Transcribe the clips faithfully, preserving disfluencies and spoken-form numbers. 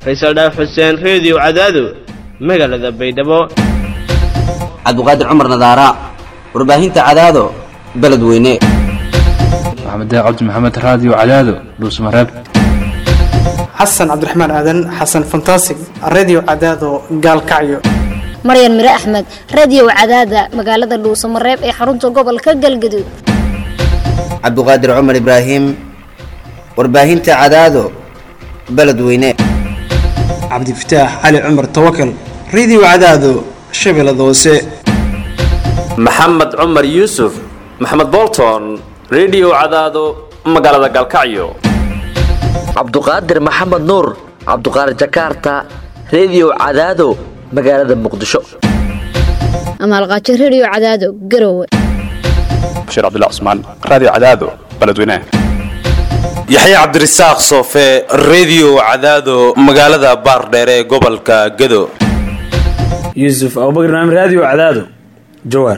Faysal Dhaaf Xuseen Radio Cadaado magaalada Baydhabo Cabduqaadir Cumar Nadaara warbaahinta Cadaado beledweyne Maxamed Cabdi Maxamed Radio Cadaado Dhuusmareeb Xasan Cabdiraxmaan Aadan Xasan Fantastic Radio Cadaado Gaalkacyo Maryan Mire Axmed Radio Cadaada magaalada Dhuusmareeb ee xarunta gobolka Galgaduud Cabduqaadir Cumar Ibraahim warbaahinta Cadaado beledweyne Cabdi Fataax Ali Cumar Tawakkal Radio Cadaado Shabeellada Hoose Maxamed Cumar Yuusuf Maxamed Bolton Radio Cadaado magaalada Galkacyo Cabduqaadir Maxamed Nuur Cabduqaadir Jakarta Radio Cadaado magaalada Muqdisho Amal Qaadir Radio Cadaado Garowe Bashir Abdullah Usman Radio Cadaado beledweyne Yaxya Cabdirasaaq Soofe Radio Cadaado magaalada Baardheere ee gobolka Gado Yusuf Abubakar Naam Radio Cadaado Jowhar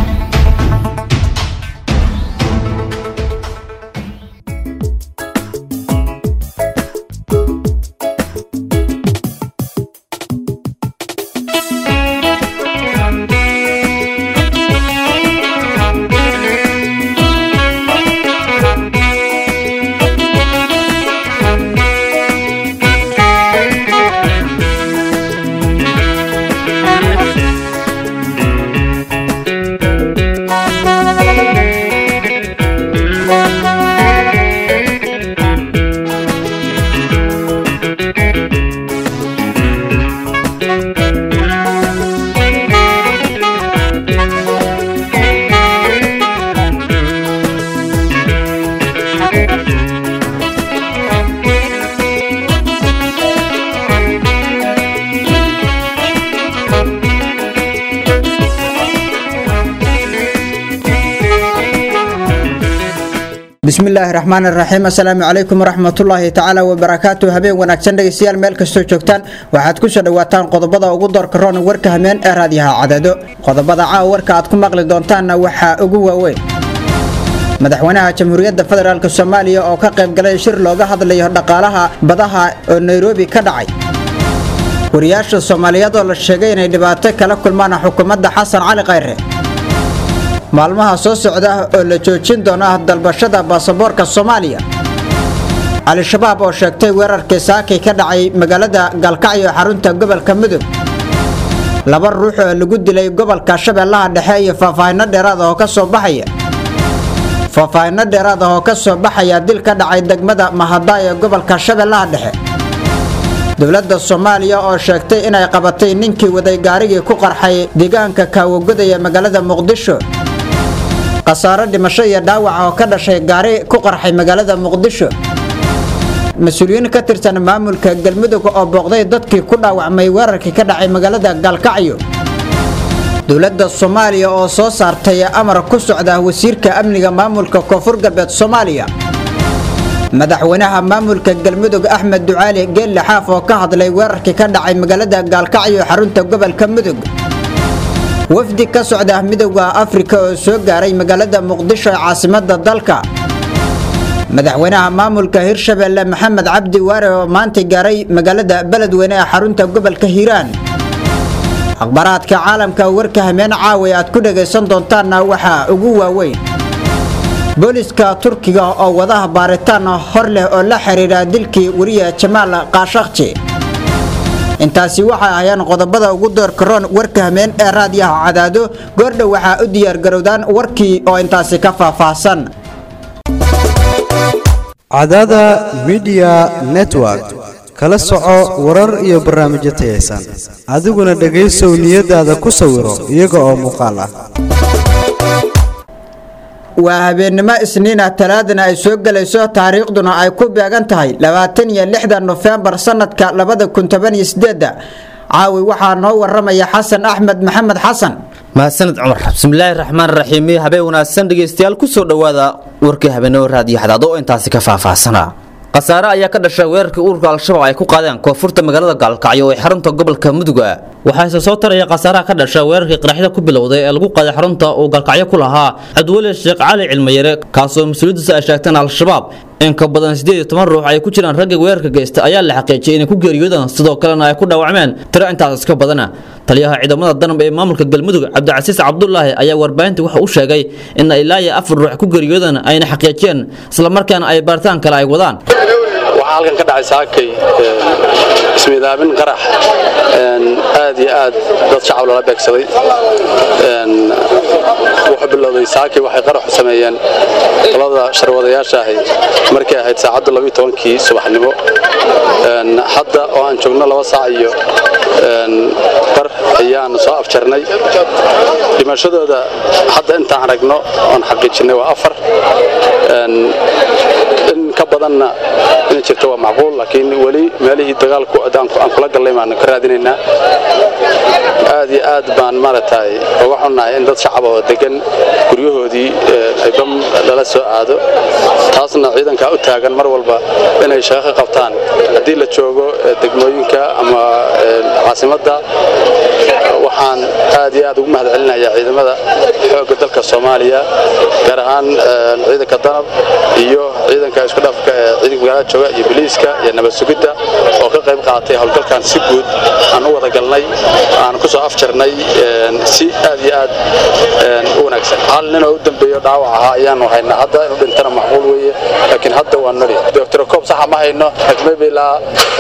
bismillaahi raxmaani raxiim assalaamu calaykum waraxmatullaahi tacaala wabarakaatuh habeen wanaagsan dhegeystayaal meel kastoo joogtaan waxaad ku soo dhawaataan qodobada ugu doorka roon warka hameen ee raadiyaha Cadaado qodobada caawa warka aad ku maqli doontaanna waxaa ugu waaweyn madaxweynaha jamhuuriyadda federaalka Soomaaliya oo ka qayb galay shir looga hadlayo dhaqaalaha badaha oo Nairobi ka dhacay wariyaasha Soomaaliyeed oo la sheegay inay dhibaato kala kulmaan xukuumadda Xasan Cali Khayre maalmaha soo socda oo la joojin doono dalbashada baasaboorka Soomaaliya Al-Shabaab oo sheegtay weerarkii saakay ka dhacay magaalada Galkacyo xarunta gobolka Mudug laba ruux oo lagu dilay gobolka Shabeellaha Dhexe iyo faahfaahinno dheeraad ah oo ka soo baxaya faahfaahinno dheeraad ah oo ka soo baxaya dil ka dhacay degmada Mahadai ee gobolka Shabeellaha Dhexe dawladda Soomaaliya oo sheegtay inay qabatay ninkii waday gaarigii ku qarxay deegaanka Kaawagooda ee magaalada Muqdisho qasaaro dhimasho iyo dhaawac oo ka dhashay gaari ku qarxay magaalada Muqdisho mas'uuliyiin ka tirsan maamulka Galmudug oo booqday dadkii ku dhaawacmay weerarkii ka dhacay magaalada Galkacyo dawladda Soomaaliya oo soo saartay amar ku socda wasiirka amniga maamulka Koonfur Galbeed Soomaaliya madaxweynaha maamulka Galmudug Axmed Ducaali Geelle Xaaf oo ka hadlay weerarkii ka dhacay magaalada Galkacyo xarunta gobolka Mudug wafdi ka socda midowga Afrika oo soo gaaray magaalada Muqdisho ee caasimadda dalka madaxweynaha maamulka Hirshabeelle Maxamed Cabdi Waare oo maanta gaaray magaalada beledweyne ee xarunta gobolka Hiiraan akhbaraadka caalamka warka hameen caawi aad ku dhageysan doontaan waxa ugu waaweyn booliska Turkiga oo wadaha baaritaan hor leh oo la xiriira dilkii wariye Jamaal Khashoggi intaasi waxa ayaan qodobada ugu doorka roon warka hameen ee raadiyaha Cadaado goordhow waxa u diyaar garowdaan warkii oo intaasi ka faahfaahsan Cadaada Media Network kala soco warar iyo barnaamijyo tayeysan adiguna dhageysow niyadaada ku sawiro iyaga oo muuqaal ah waa habeenimo Isniin ah talaadana ay soo galayso taariikhduna ay ku beegan tahay labaatan iyo lixda November sanadka laba kun iyo toban iyo sideed caawi waxaa noo waramaya Xasan Axmed Maxamed Xasan mahadsanid Cumar bismillaahir rahmaanir rahiim habeen wanaagsan dhageystayaal ku soo dhawaada warkii habeenimo raadiyo Cadaado oo intaasi ka faahfaahsana qasaare ayaa ka dhashay weerarkii ururka Al-Shabaab ay ku qaadeen koonfurta magaalada Galkacyo ee xarunta gobolka Mudug waxaa soo taraya qasaaraha ka dhashay weerarkii qaraxda ku bilowday ee lagu qaaday xarunta oo Galkacyo ku lahaa Cabduwali Sheekh Cali Cilmiyare kaasoo mas'uuliyiinta ay sheegteen Al-Shabaab in ka badan sideed iyo toban ruux ay ku jiraan ragga weerarka geysta ayaa la xaqiijiyay inay ku geeriyoodaan sidoo kalena ay ku dhaawacmeen tiro intaas ka badana taliyaha ciidamada danab ee maamulka galmudug cabdicasiis cabdullaahi ayaa warbaahinta waxa uu sheegay in ilaa iyo afar ruux ku geeriyoodaan ayna xaqiijiyeen isla markaana ay baaritaan kale ay wadaan waxaa halkan ka dhacay saakay ismidaabin qarax aad iyo aad dad shacab loola beegsaday wuxuu bilowday saakay waxay qarax u sameeyeen labada sharwadayaasha ahay markay ahayd saacadda labiyo tobankii subaxnimo hadda oo aan joogno laba saac iyo bar ayaan soo afjarnay dhimashadooda hadda intaan aragno oon xaqiijinay waa afar in ka badanna inay jirto waa macquul laakiin weli meelihii dagaalku aan kula gallay baan ka raadinaynaa aad iyo aad baan maaragtay uga xunnahay in dad shacab oo degan guryahoodii ay bam lala soo aado taasna ciidanka u taagan mar walba inay shaqo qabtaan haddii la joogo degmooyinka ama caasimadda waxaan aad iyo aad ugu mahadcelinayaa ciidamada xoogga dalka Soomaaliya gaar ahaan ciidanka danab iyo ciidanka isku dhafka ee ciidanka magaalada jooga iyo booliiska iyo nabad sugidda oo ka qayb qaatay howlgalkan si guud aan u wada galnay aan ku soo afjarnay si aad iyo aad u wanaagsan hal nin oo u dambeeyo dhaawac ahaa ayaan haynaa hadda inuu dhintana macquul weeye laakiin hadda waa noli doctor Kob sax ma hayno maybe ilaa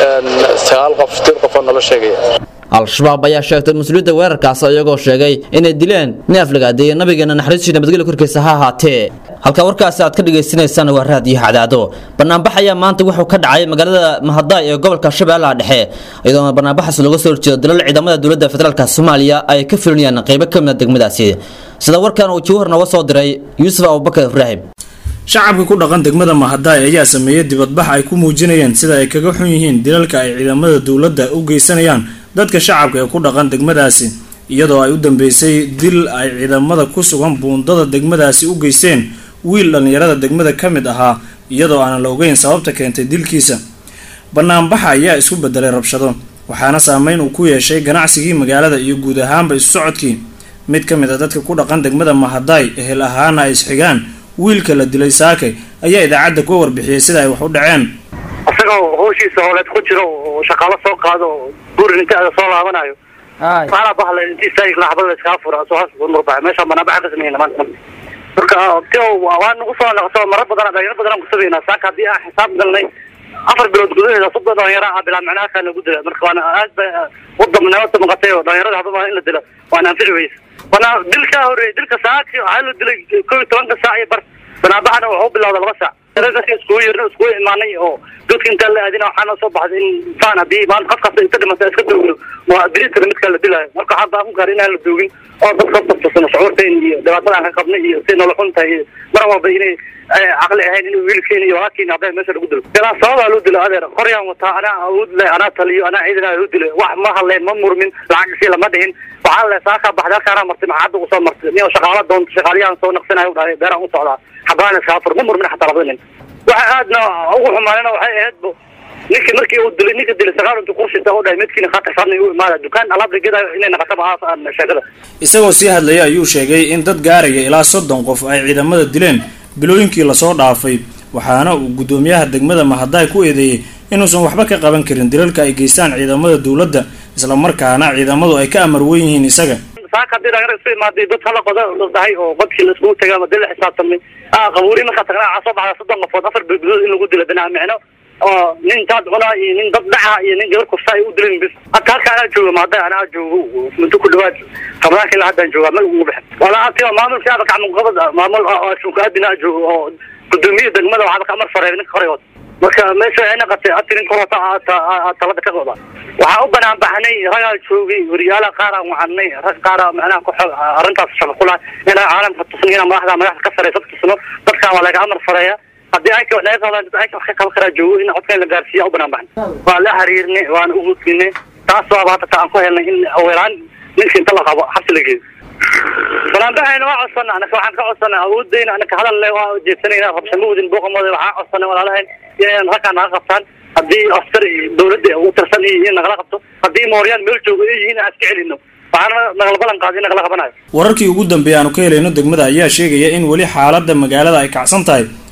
sagaal qof siddeed qof oo nolol sheegaya al-shabaab ayaa sheegtay mas'uuliyadda weerarkaas ayagoo sheegay inay dileen neef laga adeeyay nabigeena naxariistii nabadgelyo korkiisa ha ahaatee halka warkaasi aad ka dhageysanaysaan waa raadiyo cadaado banaanbax ayaa maanta wuxuu ka dhacay magaalada Mahadaay ee gobolka Shabeellaha Dhexe iyadoo banaanbaxaas lagu soo horjeedo dalal ciidamada dawladda federaalka Soomaaliya ay ka fulinayaan qaybo ka mid ah degmadaasi sida warkan uu jawhar naga soo diray Yuusuf Abubakar Ibrahim shacabka ku dhaqan degmada Mahadaay ayaa sameeyay dibadbax ay ku muujinayaan sida ay kaga xun yihiin dilalka ay ciidamada dawladda u geysanayaan dadka shacabka ee ku dhaqan degmadaasi iyadoo ay u dambeysay dil ay ciidamada ku sugan buundada degmadaasi u geysteen wiil dhalinyarada degmada ka mid ahaa iyadoo aan la ogeyn sababta keentay dilkiisa banaanbaxa ayaa isku bedelay rabshado waxaana saameyn uu ku yeeshay ganacsigii magaalada iyo guud ahaanba isu socodkii mid ka mid ah dadka ku dhaqan degmada Mahadaay ehel ahaana ay isxigaan wiilka la dilay saakay ayaa idaacadda ku warbixiyay sida ay wax u dhaceen asagoo howshiisa howleed ku jiro oo shaqaale soo qaado guurin inta soo laabanayo waxaa bahla intii saayig laxbada iska fura soo has murbax meesha banaanbaxa ka sameeyay maanta marka tio waan ugu soo laqso marar badan dhalinyaro badan ku sameeyna saaka hadii aan xisaab galnay afar bilood gudaheeda soddon dhalinyaro ah bilaa macnaha kan lagu dilay marka waan aad wadamna wada maqatay oo dhalinyarada hadba in la dilo waan anfici wana dilka hore dilka saaki waxa la dilay koob iyo toban saac iyo bar banaanbaxana wuxuu bilowday laba saac dadka isku yeerno isku imaanay oo dadka inta la aadina waxaan soo baxday in faan hadii maan qof kasta inta dhimata iska duugo waa dirita mid kale dilay marka hadda aan gaar inaan la duugin oo dadka dadka shucuurteen iyo dhibaatada aan ka qabnay iyo si nolol xun tahay mar walba inay aqli ahayn inuu wiilkeen iyo haakiin hadda meesha lagu dilo kala sabab loo dilo adeer qoryan wata ana awood leh ana taliyo ana ciidana loo dilo wax ma haleen ma murmin lacag si lama dhihin waxa la saaka baxda kana martay maxad ugu soo martay niyo shaqaale doon shaqaaliyan soo naqsanayo dhahay beeraha u socda xabaan iska fur ma murmin xataa labadeen waxa aadna ugu xumaanana waxay ahayd ninka markii uu dilay ninka dilay sagaal intuu qorshiisa u dhahay midkiina khaatir fadnay uu imaada dukaan alaab dhigada inay naqashaba aan sheegada isagoo sii hadlaya ayuu sheegay in dad gaaraya ilaa soddon qof ay ciidamada dileen bilooyinkii la soo dhaafay waxaana uu gudoomiyaha degmada Mahadaay ku eedeeyay inuusan waxba ka qaban karin dilalka ay geystaan ciidamada dawladda isla markaana ciidamadu ay ka amar weyn yihiin isaga saaka diraga soo imaaday dad kala qodo dhahay oo badkii la isku tagay madal xisaabtamay ah qabuuri marka tagnaa soo baxda soddon qof afar bilood in lagu dilo bina macno oo nin dad cunaa iyo nin dad dhaca iyo nin gabar kufta ay u dileen bis halka ana joogo Mahadaay ana joogo muddo ku dhawaad qabraankii la hadda jooga ma ugu bixin wala atii maamul shacab ka muqabad maamul oo shaqadina joogo oo gudoomiye degmada waxa ka amar fareerin qoreeyay marka meesha ay naqatay atirin korota talada ka qoda waxa u banaan baxnay ragal joogay wariyaala qaar aan waxnay rag qaar macnaha ku xog arintaas shaqo kula ina caalamka tusnina madaxda madaxda ka sareysa tusno dadka waa laga amar fareeya hadii ay ka wadaayaan dad ay ka xaq kala joogo in codka la gaarsiiyo u banaan baxnay waa la xiriirnay waan ugu tinay taas waa baata aan ku helnay in awiraan ninka inta la qabo xabsi la geeyo banaan baxayna waa codsanaa anaka waxaan ka codsanaa awoodayna anaka hadal leh waa jeesanayna qabshamoodin booqamada waxa codsanaa walaalahayn inay halka naga qabtaan hadii askar dawladda uu tirsan yihiin nagala qabto hadii mooriyaan meel joogo ay yihiin aan iska celino waxaan nagala balan qaadin nagala qabanayo wararkii ugu dambeeyay aanu ka helayno degmada ayaa sheegaya in wali xaaladda magaalada ay kacsan tahay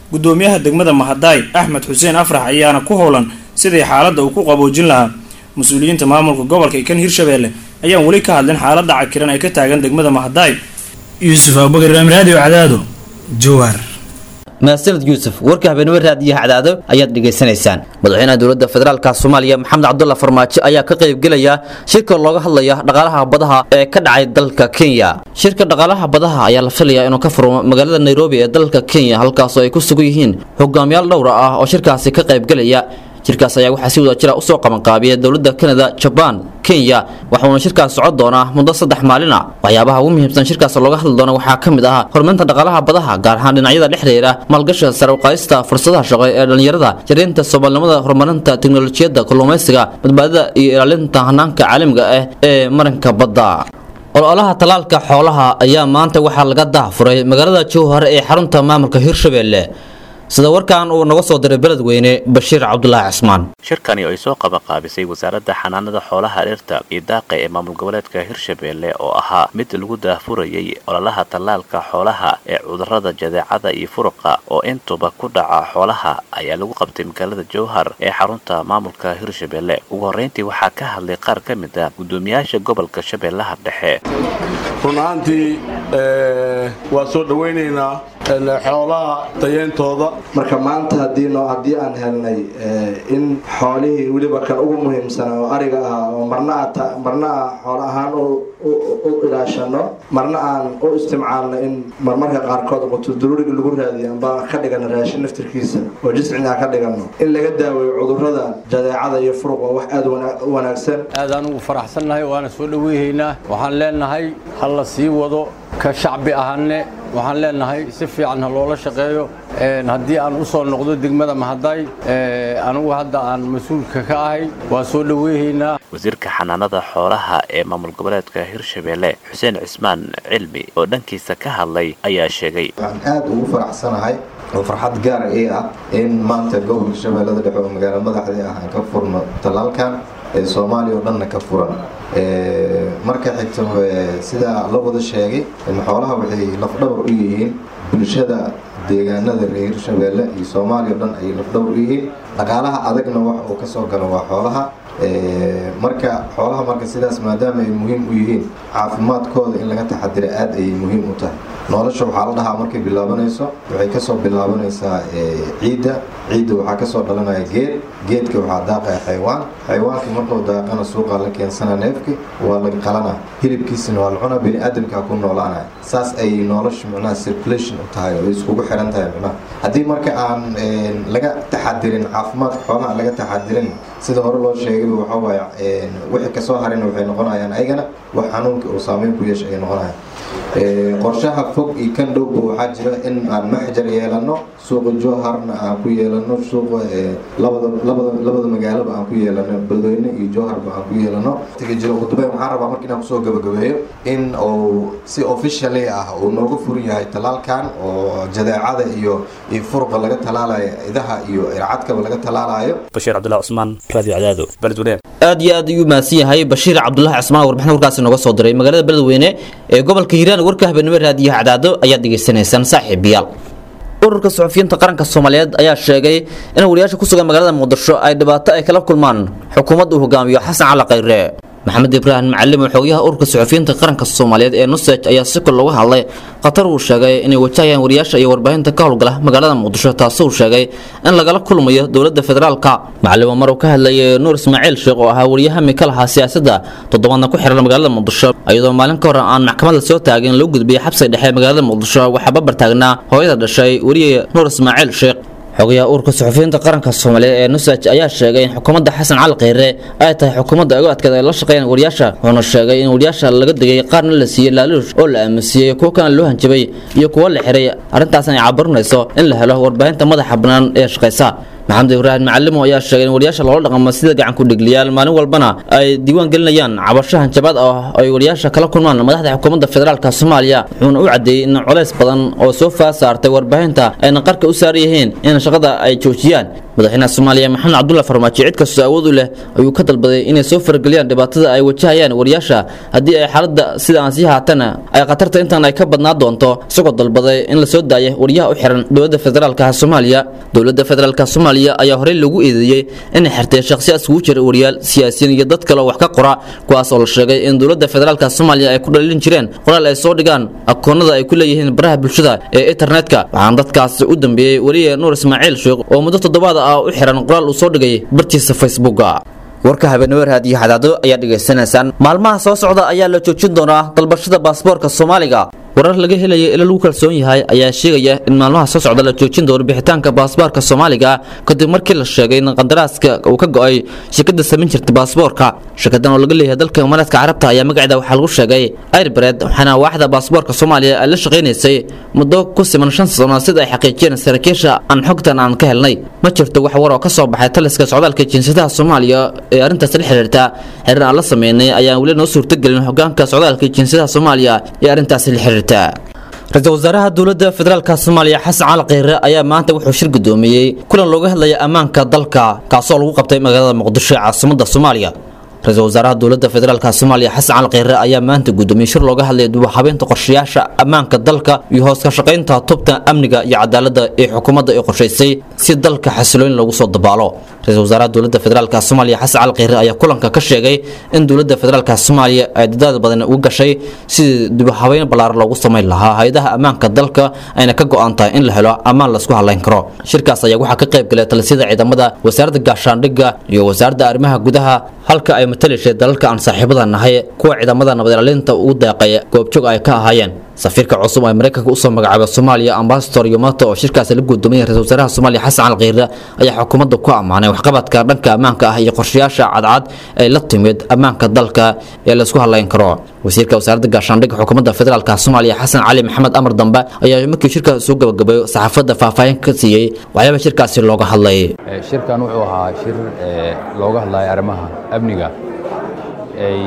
gudoomiyaha degmada mahadaay axmed xuseen afrax ayaana ku howlan sidii xaaladda uu ku qaboojin lahaa mas-uuliyiinta maamulka gobolka kan hirshabeelle ayaan weli ka hadlin xaaladda cakiran ay ka taagan degmada mahadaay yuusuf abubakar ibraahim raadiyo cadaado jowhar mahadsanid yuusuf warka habeenimo raadiyaha cadaado ayaad dhegaysanaysaan madaxweynaha dowladda federaalka soomaaliya maxamed cabdulla farmaajo ayaa ka qaybgelaya shirka looga hadlaya dhaqaalaha badaha ee ka dhacay dalka kenya shirka dhaqaalaha badaha ayaa la filayaa inuu ka furmo magaalada nairobi ee dalka kenya halkaasoo ay ku sugan yihiin hogaamiyaal dhowr ah oo shirkaasi ka qaybgelaya shirkaas ayaa waxaa si wada jira usoo qabanqaabiya dowladda kanada jabaan kenya waxauna shirkaas socon doonaa muddo saddex maalin ah waxyaabaha ugu muhiimsan shirkaas looga hadli doona waxaa ka mid ah horumarinta dhaqaalaha badaha gaar ahaan dhinacyada dhex xiriira maalgashiga sare u qaadista fursadaha shaqo ee dhalinyarada yareynta soomaalinimada horumarinta tiknolojiyadda kalluumaysiga badbaadada iyo ilaalinta hanaanka caalamiga ah ee marinka badda ololaha talaalka xoolaha ayaa maanta waxaa laga daafuray magaalada jowhar ee xarunta maamulka hirshabeelle sida warkan uu naga soo diray beledweyne bashiir cabdulaahi cismaan shirkani oo ay soo qabanqaabisay wasaaradda xanaanada xoolaha dhirta iyo daaqa ee maamul goboleedka hirshabeelle oo ahaa mid lagu daafurayay ololaha tallaalka xoolaha ee cudurrada jadeecada iyo furuqa oo intuba ku dhaca xoolaha ayaa lagu qabtay magaalada jowhar ee xarunta maamulka hirshabeelle ugu horreyntii waxaa ka hadlay qaar ka mid ah gudoomiyaasha gobolka shabeellaha dhexe run ahaantii waa soo dhawaynaynaa xoolaha tayeyntooda marka maanta haddii noo haddii aan helnay in xoolihii weliba kan ugu muhiimsan oo ariga ah oo marna aa marna aa xoolo ahaan u ilaashano marna aan u isticmaalno in marmarka qaarkood qutulduruuriga lagu raadiyo amba ka dhigano raashin naftirkiisa oo jiscina ka dhigano in laga daaweeyo cudurrada jadeecada iyo furuq waa wax aad u wanaagsan aad aan ugu faraxsannahay waana soo dhaweynaynaa waxaan leenahay ha la sii wado ka shacbi ahaanne waxaan leenahay si fiican ha loola shaqeeyo haddii aan u soo noqdo degmada mahadaay anigu hadda aan mas-uulka ka ahay waa soo dhaweehaynaa wasiirka xanaanada xoolaha ee maamul goboleedka hirshabeelle xuseen cismaan cilmi oo dhankiisa ka hadlay ayaa sheegay waxaan aad ugu faraxsanahay oo farxad gaar ii ah in maanta gobolka shabeellada dhexe oo magaalo madaxdii ah aan ka furno talaalkan ee soomaaliya oo dhanna ka furan marka xigto sida la wada sheegay xoolaha waxay lafdhabar u yihiin bulshada deegaanada reer hirshabeelle iyo soomaaliya oo dhan ay lafdhabar u yihiin dhaqaalaha adagna wax uu ka soo galo waa xoolaha marka xoolaha marka sidaas maadaama ay muhiim u yihiin caafimaadkooda in laga taxadira aad ayay muhiim u tahay nolosha waxaa la dhahaa markay bilaabanayso waxay kasoo bilaabanaysaa ciidda ciidda waxaa kasoo dhalanaya geed geedka waxaa daaqaya xaywaan xayawaanka markuu daaqana suuqa la keensana neefki waa la qalana hilibkiisana waa la cunaa biniaadamkaa ku noolaanaya saas ay nolosha micnaha circulation u tahay oo iskugu xiran tahay micnaha haddii marka aan laga taxadirin caafimaadka xoolaha laga taxadirin sida hore loo sheegay waxa waaye wixii kasoo harina waxay noqonayaan ayagana wax xanuunka uu saameyn ku yeesha ay noqonayaan qorshaha fog iyo kan dhowba waxaa jira in aan maxjar yeelano suuqa jowharna aan ku yeelano suuqa labada labada labada magaalaba aan ku yeelano beledweyne iyo jowharba aan ku yeelano tiga jiro ugu dambeyn waxaan rabaa marka inaan kusoo gabagabeeyo in uu si officially ah uu nooga furan yahay talaalkan oo jadeecada iyo iyo furuqa laga talaalayo idaha iyo ircadkaba laga talaalayo bashiir cabdulaahi cusmaan radio cadaado beledweyne aad iyo aad ayuu mahadsan yahay bashiir cabdulaahi cismaan warbixin warkaasi nooga soo diray magaalada beledweyne ee gobolka hiiraan warka habeenimo raadiyaha cadaado ayaad degeysanaysaan saaxiibayaal ururka suxufiyiinta qaranka Soomaaliyeed ayaa sheegay in wariyaasha ku sugan magaalada Muqdisho ay dhibaato ay kala kulmaan xukuumadda uu hogaamiyo Xasan Cali Khayre maxamed ibraahim macallim xogayaha ururka suxufiyiinta qaranka Soomaaliyeed ee Nusaj ayaa si kul looga hadlay qatar uu sheegay inay wajahayaan wariyaasha iyo warbaahinta ka howlgala magaalada Muqdisho taasoo sheegay in lagala kulmayo dawladda federaalka macallin mar uu ka hadlayay Nuur Ismaaciil Sheekh oo ahaa wariyaha mikalaha siyaasadda toddobaadna ku xiran magaalada Muqdisho iyadoo maalin ka hor aan maxkamadda soo taagin loo gudbiyay xabsi dhexe magaalada Muqdisho waxa babar taagnaa hooyada dhashay wariye Nuur Ismaaciil Sheekh xogayaha ururka suxufiyiinta qaranka Soomaaliyeed ee Nusaj ayaa sheegay in xukuumadda Xasan Cali Khayre ay tahay xukuumadda ugu adkeed ee la shaqeeyay wariyaasha wuxuuna sheegay in wariyaasha laga digay qaarna la siiyay laaluush oo la aamusiyay kuwa kan loo hanjabay iyo kuwa la xiray arrintaas ay cabarinayso in la helo warbaahinta madaxa bannaan ee shaqeysa maxamed ibraahim macallim ayaa sheegay in wariyaasha loo dhaqmo sida gacan ku dhigliyaal maalin walbana ay diiwaan gelinayaan cabashahan jabad ah ay wariyaasha kala kulmaan madaxda xukuumadda federaalka Soomaaliya wuxuuna u cadeeyay in culays badan oo soo faasaartay warbaahinta ay qarka u saarayeen in shaqada ay joojiyaan madaxweynaha Soomaaliya Maxamed Cabdulla Farmaajo cid kasta awood u leh ayuu ka dalbaday inay soo fargeliyaan dhibaatada ay wajahayaan wariyaasha haddii ay xaaladda sida aan sii haatana ay qatarta intaan ay ka badnaa doonto isagoo dalbaday in la soo daayo wariyaha u xiran dowladda federaalka Soomaaliya dowladda federaalka Soomaaliya ayaa horey lagu eedeeyay inay xirtay shakhsiyaad isugu jira wariyaal siyaasiyiin iyo dad kale oo wax ka qora kuwaas oo la sheegay in dowladda federaalka Soomaaliya ay ku dhalin jireen qoraal ay soo dhigaan akoonada ay ku leeyihiin baraha bulshada ee internetka waxaan dadkaas u dambeeyay wariye Nuur Ismaaciil Sheekh oo muddo toddobaad ah u xiran qoraal uu soo dhigay bartiisa Facebook warka habeenimo raadiyo xadaado ayaa dhageysanaysaan maalmaha soo socda ayaa la joojin doonaa dalbashada baasaboorka Soomaaliga warar laga helay ila lagu kalsoon yahay ayaa sheegaya in maalmaha soo socda la joojin doono bixitaanka baasaboorka Soomaaliga kadib markii la sheegay in qandaraaska uu ka go'ay shirkadda sameyn jirtay baasaboorka shirkaddan oo laga leeyahay dalka Imaaraadka Carabta ayaa magaceeda waxaa lagu sheegay Airbread waxaana waaxda baasaboorka Soomaaliya ay la shaqeynaysay muddo ku siman shan sano sida ay xaqiijiyeen saraakiisha aan xogtan aan ka helnay ma jirto wax war oo ka soo baxay taliska socdaalka jinsiyadaha Soomaaliya ee arintaas la xiriirta xiriir aan la sameynay ayaan wali noo suurtagelin hoggaanka socdaalka jinsiyadaha Soomaaliya ee arintaas la xiriirta رئيس وزراء دولة فدرالك الصومالية حسن على قير أيام ما أنت وحوش شرق دومي كل لوجه لي أمانك ضلك كاصول وقبتي مجال مقدسة عاصمة الصومالية رئيس وزراء دولة فدرالك الصومالية حسن على قير أيام ما أنت قدومي شر لوجه لي دو حبين تقرشياش أمانك ضلك يهوس كشقين تطبت أمنك يعدالة حكومة قرشيسي سيد ضلك حسلين لو صد بالو رئيس وزراء دولة فدرالك الصومالية حسن على قير أيام كلهم كشجعي إن دولة فدرالك الصومالية إعداد بدن وقشي سيد دو حبين بلار لو صمي لها هيدا أمانك ضلك أنا كجو أنت إن لهلا أمان لسقوها الله ينكره شركة سيجوها كقيب كلا تلسيد عيدا مدى وزارة الجاشان رجع يو وزارة أرمها جودها halka ay matalayeen dalalka aan saaxiibada nahay kuwa ciidamada nabadgelyada u daaqay goobjoog ay ka ahaayeen safiirka cusub ee Mareykanka u soo magacaabay Soomaaliya ambassador Yamato oo shirkaas la gudoomiyay ra'iisul wasaaraha Soomaaliya Xasan Al Qeyrre ayaa xukuumadda ku amaanay waxqabadka dhanka ammaanka ah iyo qorshayaasha cadcad ee la timid ammaanka dalka ee la isku halayn karo wasiirka wasaaradda gaashaandhigga xukuumadda federaalka Soomaaliya Xasan Cali Maxamed Amar Dambe ayaa markii shirka soo gabagabay saxaafadda faahfaahin ka siiyay waxyaabo shirkaasi looga hadlay shirkan wuxuu ahaa shir looga hadlay arrimaha amniga ay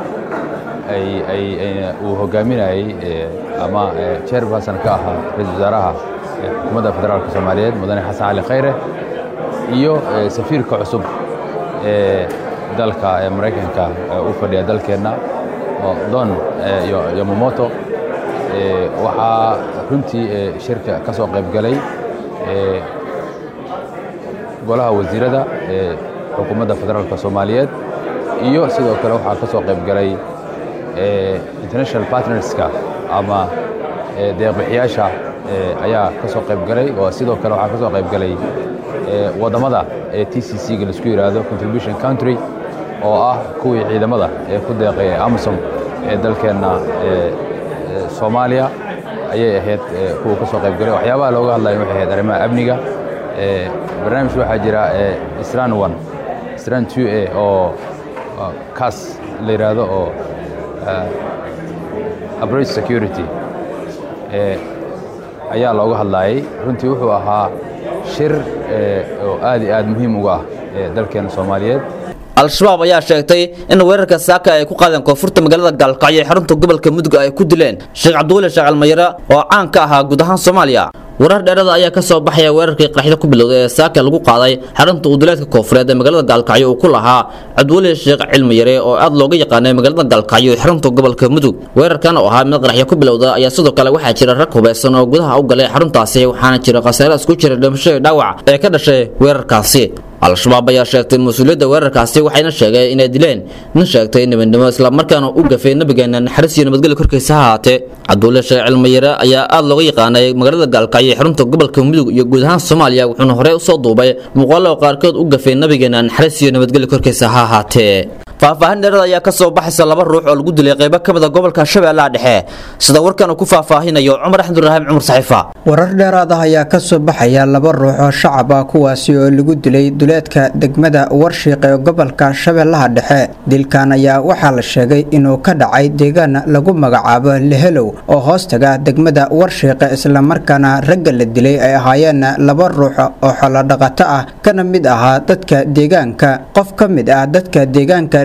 ay ay uu hogaaminayay ama chairperson ka ahaa ra'iisul wasaaraha xukuumadda federaalka Soomaaliyeed mudane Xasan Cali Khayre iyo safiirka cusub ee dalka ee Mareykanka u fadhiya dalkeena Don Yamamoto waxaa runtii shirka ka soo qayb galay golaha wasiirada ee xukuumadda federaalka Soomaaliyeed iyo sidoo kale waxaa ka soo qayb galay international partnerska ama deeqbixiyaasha ayaa ka soo qayb galay oo sidoo kale waxaa ka soo qayb galay wadamada ee T C C ga la isku yiraahdo contribution country oo ah kuwii ciidamada ee ku deeqay Amazon ee dalkeena Soomaaliya ayay ahayd kuwa ka soo qayb galay waxyaabaha looga hadlayo waxay ahayd arrimaha amniga barnaamij waxaa jira Isran one Isran two a oo kaas la yiraahdo oo approach security ayaa looga hadlayay runtii wuxuu ahaa shir oo aad iyo aad muhiim uga ah dalkeena Soomaaliyeed al-shabaab ayaa sheegtay in weerarka saaka ay ku qaadeen koonfurta magaalada Gaalkacyo ee xarunta gobolka Mudug ay ku dileen Sheekh Cabdulle Sheekh Almayra oo caan ka ahaa guud ahaan Soomaaliya warar dheeraad ayaa ka soo baxaya weerarkii qaraxda ku bilowday ee saaka lagu qaaday xarunta uduleedka koonfureed ee magaalada Gaalkacyo oo ku lahaa Cabdulle Sheekh Almayra oo aad looga yaqaanay magaalada Gaalkacyo ee xarunta gobolka Mudug weerarkan oo ahaa mid qaraxyo ku bilowday ayaa sidoo kale waxaa jira rag hubeysan oo gudaha u galay xaruntaasi waxaana jira khasaare isku jira dhimasho iyo dhaawac ee ka dhashay weerarkaasi al-shabaab ayaa sheegtay mas'uuliyadda weerarkaasi waxayna sheegeen inay dileen nin sheegtay nabadnimo isla markaana u gafay nabigeena naxariis iyo nabadgelyo korkiisa ha ahaatee Cabdulle Sheekh Almayra ayaa aad looga yaqaanay magaalada Gaalkacyo ee xarunta gobolka Mudug iyo guud ahaan Soomaaliya wuxuuna hore u soo duubay muuqaallo qaarkood u gafay nabigeena naxariis iyo nabadgelyo korkiisa ha ahaatee faahfaahin dheeraad ayaa ka soo baxaysa laba ruux oo lagu dilay qaybo ka mid ah gobolka Shabeellaha Dhexe sida warkan ku faahfaahinayo Cumar Axmed Rahim Cumar Saxiifa warar dheeraad ah ayaa ka soo baxaya laba ruux oo shacab ah kuwaasi oo lagu dilay duleedka degmada Warshiiq ee gobolka Shabeellaha Dhexe dilkan ayaa waxaa la sheegay inuu ka dhacay deegaan lagu magacaabo Lehelow oo hoostaga degmada Warshiiq isla markaana ragga la dilay ay ahaayeen laba ruux oo xoolo dhaqato ah kana mid ahaa dadka deegaanka qof ka mid ah dadka deegaanka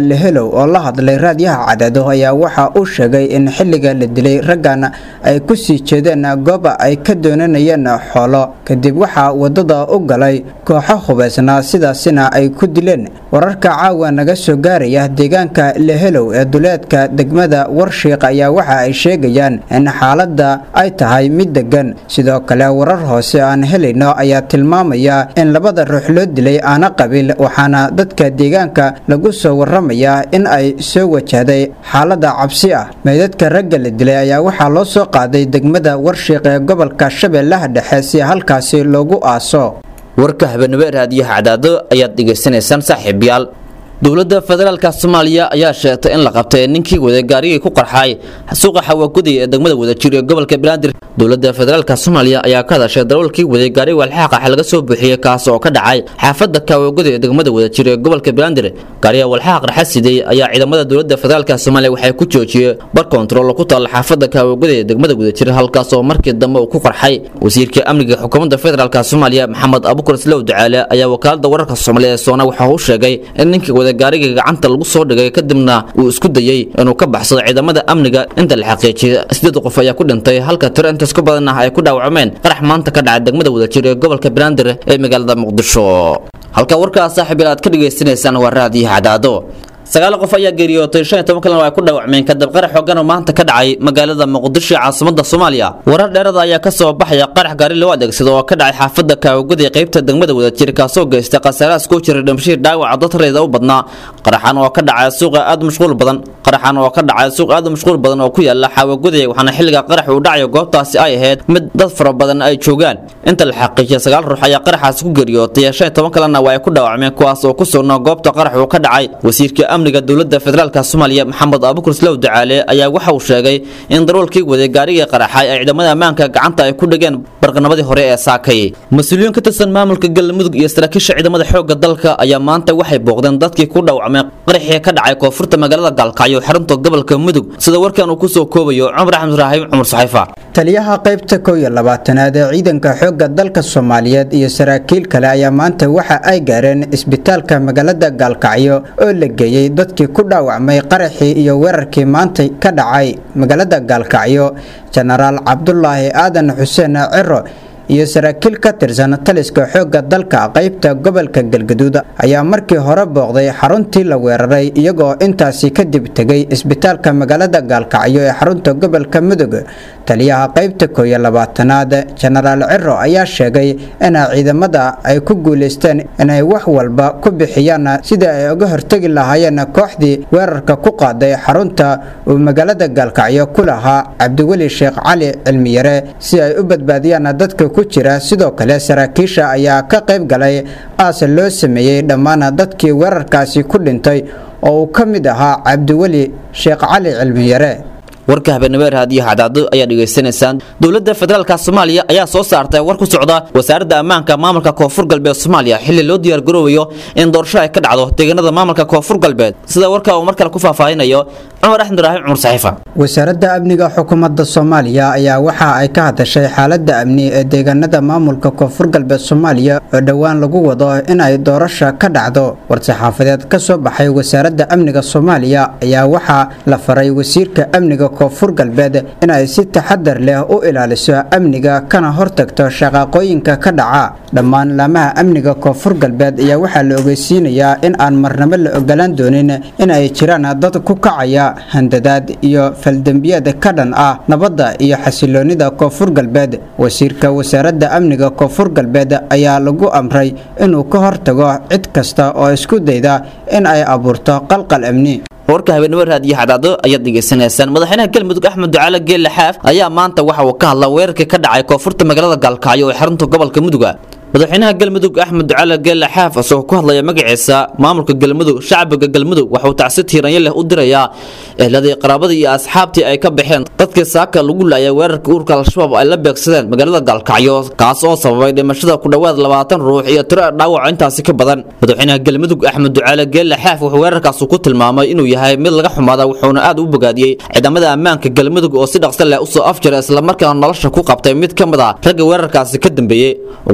lehelow oo la hadlay raadiyaha cadaado ayaa waxa uu sheegay in xilliga la dilay raggan ay ku sii jeedeen gooba ay ka doonanayeen xoolo kadib waxaa wadada u galay kooxo hubaysnaa sidaasina ay ku dileen wararka caawa naga soo gaaraya deegaanka lehelow ee duleedka degmada warshiiq ayaa waxa ay sheegayaan in xaaladda ay tahay mid degan sidoo kale warar hoose aan helayno ayaa tilmaamaya in labada ruux loo dilay aana qabiil waxaana dadka deegaanka lagu soo waramayaa in ay soo wajahday xaalada cabsi ah meydadka ragga la dilay ayaa waxaa loo soo qaaday degmada warshiiq ee gobolka shabeellaha dhexe si halkaasi loogu aaso warka habeenimo raadiyaha cadaado ayaad dhegaysanaysaan saaxiibayaal dowladda federaalka Soomaaliya ayaa sheegtay in la qabtay ninkii wada gaarigii ku qarxay suuqa Xawagudi ee degmada Wadajir ee gobolka Banaadir dowladda federaalka Soomaaliya ayaa ka hadashay darawalkii wada gaariga walxaqa laga soo bixiyay kaas oo ka dhacay xaafadda Xawagudi ee degmada Wadajir ee gobolka Banaadir gaariga walxaqa qarxasiday ayaa ciidamada dowladda federaalka Soomaaliya waxay ku joojiyeen bar control ku taal xaafadda Xawagudi ee degmada Wadajir halkaas oo markii dambe uu ku qarxay wasiirka amniga xukuumadda federaalka Soomaaliya Maxamed Abuukar Islow Ducaale ayaa wakaalada wararka Soomaaliya Soona waxa uu sheegay in ninkii wada gaariga gacanta lagu soo dhigay kadibna uu isku dayay inuu ka baxsado ciidamada amniga inta la xaqiijiyay sidoo qof ayaa ku dhintay halka tir intaas ka badan ay ku dhaawacmeen qarax maanta ka dhacay degmada Wadajir ee gobolka Banaadir ee magaalada Muqdisho halka warkaas saaxiibayaal ka dhageysanaysaan waa raadiyaha Cadaado sagaal qof ayaa geeriyootay shan iyo toban kalena way ku dhaawacmeen kadib qarax xooggan oo maanta ka dhacay magaalada Muqdisho caasimadda Soomaaliya warar dheeraad ayaa ka soo baxaya qarax gaari loo adeegsado oo ka dhacay xaafadda Kaawgudi qaybta degmada Wadajir kaasoo geystay khasaare isku jira dhimashada dhaawac dad reeda u badnaa qaraxan oo ka dhacay suuqa aad mashquul badan qaraxan oo ka dhacay suuq aad mashquul badan oo ku yaala Xawagudi waxaana xilliga qarax uu dhacay goobtaasi ay ahayd mid dad fara badan ay joogaan inta la xaqiijiyay sagaal ruux ayaa qaraxaas ku geeriyootay shan iyo toban kalena way ku dhaawacmeen kuwaas oo ku sugnaa goobta qarax uu ka dhacay wasiirka amniga dowladda federaalka Soomaaliya Maxamed Abuukar Islow Ducaale ayaa waxa uu sheegay in darawalkii wada gaariga qaraxay ay ciidamada ammaanka gacanta ay ku dhigeen barqanamadii hore ee saakay mas'uuliyiin ka tirsan maamulka galmudug iyo saraakiisha ciidamada xoogga dalka ayaa maanta waxay booqdeen dadkii ku dhaawacmay qaraxii ka dhacay koonfurta magaalada Galkacyo xarunta gobolka Mudug sida warkan uu ku soo koobayo Cumar Axmed Raahim Cumar Saxiifa taliyaha qaybta kow iyo labaatanaad ee ciidanka xoogga dalka Soomaaliyeed iyo saraakiil kale ayaa maanta waxa ay gaareen isbitaalka magaalada Galkacyo oo la geeyay dadkii ku dhaawacmay qaraxii iyo weerarkii maanta ka dhacay magaalada Galkacyo Generaal Cabdullaahi Aadan Xuseen Ciro iyo saraakiil ka tirsan taliska xoogga dalka qaybta gobolka Galgaduud ayaa markii hore booqday xaruntii la weeraray iyagoo intaasi kadib tagay isbitaalka magaalada Galkacyo ee xarunta gobolka Mudug taliyaha qaybta kow iyo labaatanaad Generaal Ciro ayaa sheegay in ciidamada ay ku guuleysteen inay wax walba ku bixiyaan sida ay uga hortagi lahaayeen kooxdii weerarka ku qaaday xarunta uu magaalada Galkacyo ku lahaa Cabdiweli Sheekh Cali Cilmiyare si ay u badbaadiyaan dadka ku jira sidoo kale saraakiisha ayaa ka qayb galay aas loo sameeyay dhammaan dadkii weerarkaasi ku dhintay oo uu ka mid ahaa Cabdiweli Sheekh Cali Cilmiyare warka habeenimo raadiyaha Cadaado ayaa dhageysanaysaan dowladda federaalka Soomaaliya ayaa soo saartay war ku socda wasaaradda ammaanka maamulka koonfur galbeed Soomaaliya xilli loo diyaar garoobayo in doorasho ay ka dhacdo deegaanada maamulka koonfur galbeed sida warka uu markale ku faahfaahinayo Cumar Axmed Raahim Cumar Saxiifa wasaaradda amniga xukuumadda Soomaaliya ayaa waxa ay ka hadashay xaaladda amni ee deegaanada maamulka koonfur galbeed Soomaaliya oo dhawaan lagu wado in ay doorasho ka dhacdo war-saxaafadeed ka soo baxay wasaaradda amniga Soomaaliya ayaa waxa la faray wasiirka amniga koonfur galbeed in ay si taxadar leh u ilaaliso amniga kana hortagto shaqaqooyinka ka dhaca dhammaan laamaha amniga koonfur galbeed ayaa waxa la ogeysiinayaa in aan marnabo la ogolaan doonin in ay jiraan dad ku kacaya handadaad iyo faldambiyada ka dhan ah nabadda iyo xasiloonida koonfur galbeed wasiirka wasaaradda amniga koonfur galbeed ayaa lagu amray inuu ka hortago cid kasta oo isku dayda in ay abuurto qalqal amni warka habeenimo raadiyaha Cadaado ayaad dhageysanaysaan madaxweynaha galmudug Axmed Ducaale Geelle Xaaf ayaa maanta waxa uu ka hadlay weerarkii ka dhacay koonfurta magaalada Galkacyo ee xarunta gobolka Mudug madaxweynaha galmudug Axmed Ducaale Geelle Xaaf oo ku hadlaya magaciisa maamulka galmudug shacabka galmudug waxa uu tacsi tiiranya leh u dirayaa eheladii qaraabadii iyo asxaabtii ay ka baxeen dadkii saaka lagu laayay weerarka ururka al-shabaab ay la beegsadeen magaalada Galkacyo kaas oo sababay dhimashada ku dhawaad labaatan ruux iyo tiro dhaawac intaasi ka badan madaxweynaha galmudug Axmed Ducaale Geelle Xaaf wuxuu weerarkaas ku tilmaamay inuu yahay mid laga xumaada wuxuuna aad u bogaadiyay ciidamada ammaanka galmudug oo si dhaqso leh u soo afjaray isla markaana nolosha ku qabtay mid ka mid ah ragga weerarkaasi ka dambeeyay ugu dambeyntii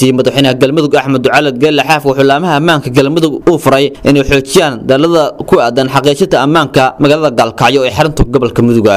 dambeyntii madaxweynaha galmudug axmed ducaale geelle xaaf wuxuu laamaha ammaanka galmudug uu furay inay xoojiyaan daalada ku aadan xaqiijinta ammaanka magaalada gaalkacyo ee xarunta gobolka muduga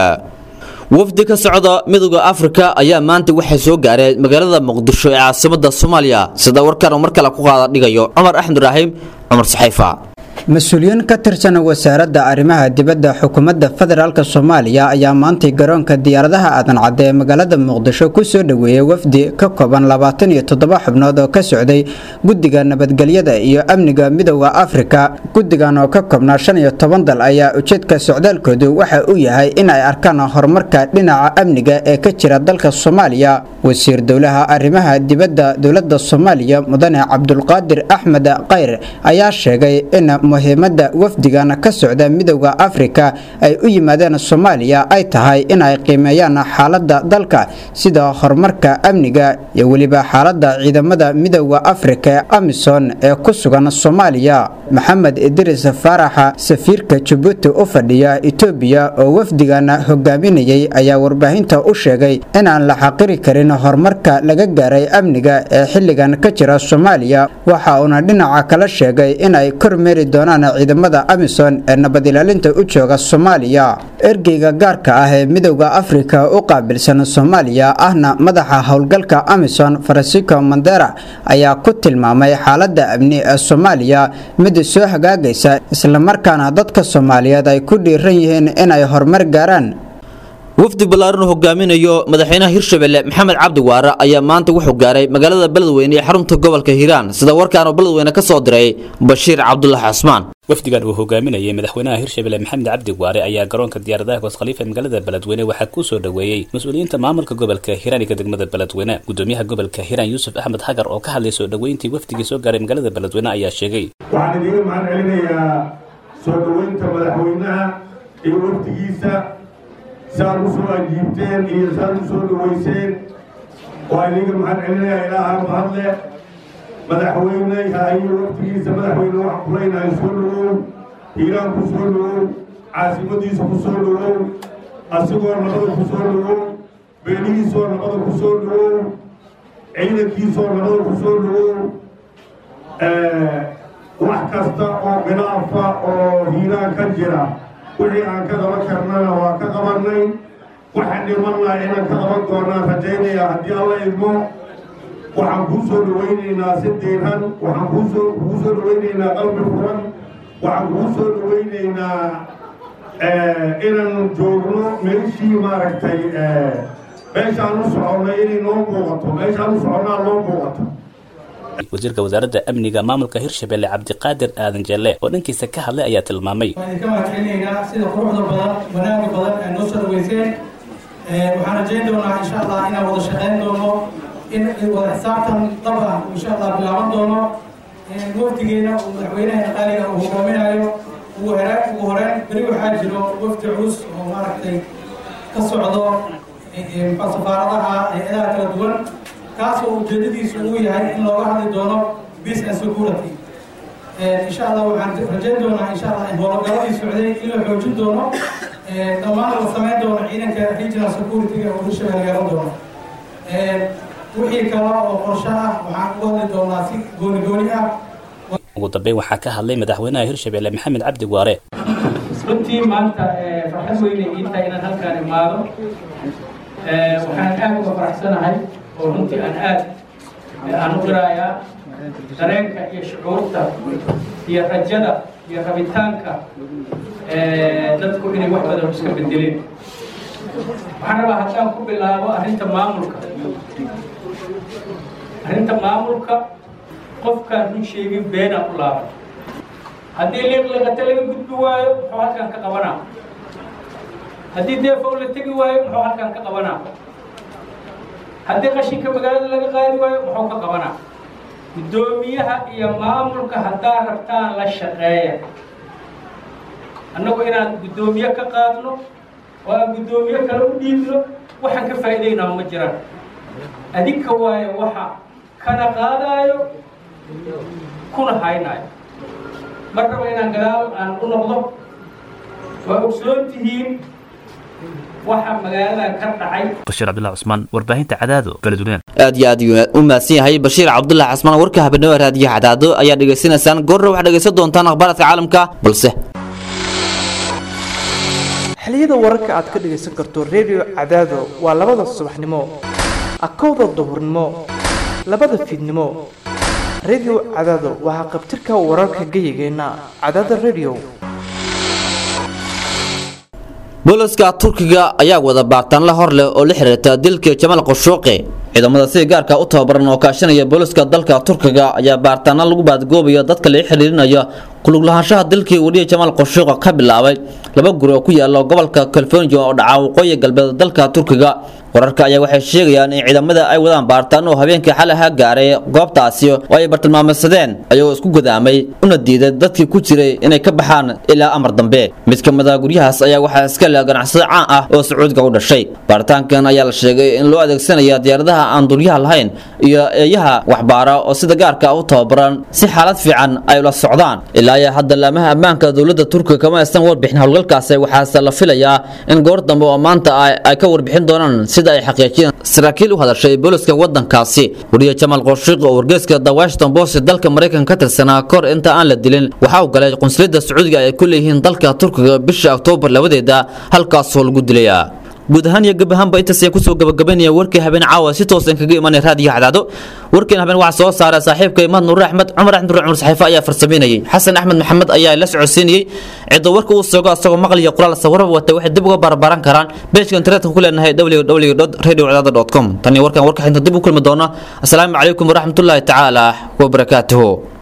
wafdi ka socda midowga afrika ayaa maanta waxay soo gaareen magaalada muqdisho ee caasimadda soomaaliya sida warkan mar kale ku qaada dhigayo cumar axmed ibraahim cumar saxiifa mas-uuliyiin ka tirsan wasaaradda arrimaha dibadda xukuumadda federaalk soomaaliya ayaa maantay garoonka diyaaradaha aadan cadde ee magaalada muqdisho ku soo dhoweeyey wafdi ka kooban labaatan iyo toddoba xubnood oo ka socday guddiga nabadgelyada iyo amniga midowda afrika guddigan oo ka koobnaa shan iyo toban dal ayaa ujeedka socdaalkoodu waxa uu yahay in ay arkaan horumarka dhinaca amniga ee ka jira dalka soomaaliya wasiir dowlaha arrimaha dibadda dowladda soomaaliya mudane cabdulqaadir axmed khayr ayaa sheegay in muhiimadda wafdigan ka socda midowda afrika ay u yimaadeen soomaaliya ay tahay in ay qiimeeyaan xaaladda dalka sida horumarka amniga iyo weliba xaaladda ciidamada midowda afrika ee amisom ee ku sugan soomaaliya maxamed idris faaraxa safiirka jabuuti u fadhiya etoobiya oo wafdigan hogaaminayay ayaa warbaahinta u sheegay inaan la xaqiri karin horumarka laga gaaray amniga ee xilligan ka jira soomaaliya waxa uuna dhinaca kala sheegay inay kormeeri doonaan ciidamada amisom ee nabad ilaalinta u jooga soomaaliya ergeyga gaarka ah ee midowda afrika u qaabilsan soomaaliya ahna madaxa howlgalka amisom francisco mandera ayaa ku tilmaamay xaaladda amni ee soomaaliya mid soo hagaagaysa islamarkaana dadka soomaaliyeed ay ku dhiiran yihiin inay horumar gaaraan wafdi ballaaran oo hogaaminayo madaxweynaha hirshabelle maxamed cabdi waare ayaa maanta wuxuu gaaray magaalada beledweyne ee xarunta gobolka hiiraan sida warkaan oo beledweyne ka soo diray bashiir cabdullahi xasmaan wafdigan uu hogaaminayay madaxweynaha hirshabelle maxamed cabdi waare ayaa garoonka diyaaradaha goos khaliif ee magaalada beledweyne waxaa ku soo dhoweeyey mas-uuliyiinta maamulka gobolka hiiraan iyo degmada beledweyne gudoomiyaha gobolka hiiraan yuusuf axmed xagar oo ka hadlay soo dhoweyntii wafdigii soo gaaray magaalada beledweyne ayaa sheegay waxaan idiga mahad celinayaa soo dhoweynta madaxweynaha iyo wafdigiisa saad u soo ajiibteen iyo saad u soo dhaweyseen waa idiga mahad celinayaa ilaaha mahadle madaxweyneha iyo waftigiisa madaxweyne waxaan ku leynahay soo dhawow hiiraan ku soo dhawow caasimadiisa ku soo dhawow asigoo nabada ku soo dhawow beelihiisoo nabada ku soo dhawow ciidankiisoo nabada ku soo dhawow wax kasta oo khilaafa oo hiiraan ka jira wixii aan ka qaban karnana waa ka qabannay waxaan dhimannahay inaan ka qaban doonaan rajaynayaa haddii alla idmo waxaan kuu soo dhawaynaynaa si diiran waxaan kuusoo kuu soo dhawaynaynaa qalbi furan waxaan kuu soo dhawaynaynaa inaan joogno meeshii maaragtay meeshaan u soconnay inay noo muuqato meeshaan u soconnaa noo muuqato wasiirka wasaaradda amniga maamulka hirshabelle cabdiqaadir aadan jelle oo dhankiisa ka hadlay ayaa tilmaamay waan idinka mahadcelinaynaa sida quruxda badan wanaaga badan ee noo soo dhaweyseen waxaan rajayn doonaa insha allah inaan wada shaqayn doono in wada xisaabtan dab ah insha allah bilaaban doono wafdigeena uu madaxweynaha qaaliga uu hogaaminayo ugu horeen ugu horeen beri waxaa jiro wafdi culus oo maaragtay ka socdo safaaradaha hay-adaha kala duwan kaasoo ujeedadiisu uu yahay in looga hadli doono peace and security insha allah waxaan rajayn doonaa insha allah in howlgaladii socday in la xoojin doono dhammaan la samayn doono ciidanka regional security-ga oo hirshabelle yeelan doono wixii kale oo qorshe ah waxaan ugu hadli doonaa si gooni gooni ah ugu dambeyn waxaa ka hadlay madaxweynaha hirshabelle maxamed cabdi waare runtii maanta farxad weyne ii tahay inaan halkaan imaado waxaan aad uga faraxsanahay oo runtii aan aad aan u qirayaa dareenka iyo shucuurta iyo rajada iyo rabitaanka dadku inay wax badan iska bedeleen waxaan rabaa haddaan ku bilaabo arrinta maamulka arrinta maamulka qofkaan run sheegin beenaa u laaban haddii liiqliqata laga gudbi waayo muxuu halkaan ka qabanaa haddii deefow la tegi waayo muxuu halkaan ka qabanaa haddii qashinka magaalada laga qaadi waayo muxuu ka qabanaa guddoomiyaha iyo maamulka haddaa rabtaan la shaqeeya annagu inaan guddoomiye ka qaadno oo aan guddoomiye kale u dhiibno waxaan ka faa'iidaynaa ma jiraan adinka waayo waxa kana qaadaayo kuna haynaayo mar raba inaan gadaal aan u noqdo waa ogsoon tihiin waxa magaalada ka dhacay bashiir cabdullahi cusmaan warbaahinta cadaado beledweyne aad iyo aad ayuu u mahadsan yahay bashiir cabdullahi cusmaan warka habeenimo raadiyo cadaado ayaa dhageysanaysaan goorna waxaad dhegeysan doontaan akhbaaraadka caalamka balse xiliyada wararka aad ka dhageysan karto radio cadaado waa labada subaxnimo akowda duhurnimo labada fiidnimo radio cadaado waa qabtirka wararka geyigeenna cadaada radio booliska turkiga ayaa wada baartaan la hor leh oo la xiriirta dilka Jamal Khashoggi ciidamada si gaarka u tababaran oo kaashanaya booliska dalka turkiga ayaa baartaan lagu baadgoobayo dadka la xiriirinaya kulug lahaanshaha dilkii wariye Jamal Khashoggi ka bilaabay laba guri oo ku yaala gobolka California oo dhaca waqooyi galbeed dalka turkiga wararka ayaa waxay sheegayaan in ciidamada ay wadaan baartaan oo habeenkii xalaha gaaray goobtaasi oo ay bartilmaameedsadeen ayagoo isku godaamay una diiday dadkii ku jiray inay ka baxaan ilaa amar dambe mid ka mid ah guryahaas ayaa waxaa iska leh ganacsade caan ah oo Sacuudiga u dhashay baaritaankan ayaa la sheegay in loo adeegsanayo diyaaradaha aan duuliyaha lahayn iyo eeyaha waxbaara oo sida gaarka u tababaran si xaalad fiican ay ula socdaan ilaa hadda laamaha ammaanka dawladda Turkiga kama aysan warbixin howlgalkaas waxaa la filayaa in goor dambe oo maanta ay ka warbixin doonaan sida ay xaqiijiyeen saraakiil u hadashay booliska wadankaasi wariye Jamal Khashoggi oo wargeyska The Washington Post dalka Mareykanka ka tirsanaa kor inta aan la dilin waxa uu galay qunsuliyadda Sacuudiga ay ku leeyihiin dalka Turkiga bisha October labadeeda halkaas oo lagu dilay guud ahaan iyo gabahanba intaas ay ku soo gabagabeynaya warkii habeen caawa si toos ah kaga imanay raadiyo cadaado warkeen habeen waxa soo saaray saaxiibkay Imad Nuur Axmed Umar Axmed Nuur Saxiifa ayaa farsameynayay Xasan Axmed Maxamed ayaa la socodsiinayay cid warka uu soo asagoo maqal iyo qoraal sawir wata wax dib uga barbaran karaan page internetka ku leenahay w w w dot radio cadaado dot com tani warkan warka inta dib u kulmi doona assalaamu calaykum wa rahmatullahi ta'ala wa barakatuh